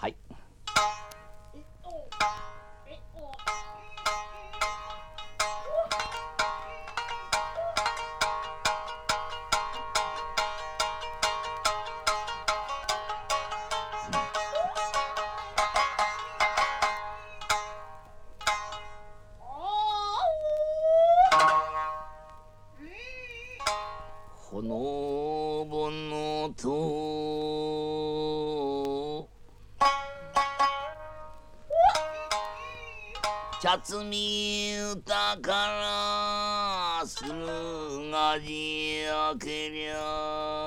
はい。ほのぼのと茶摘み歌からするがじやけりゃ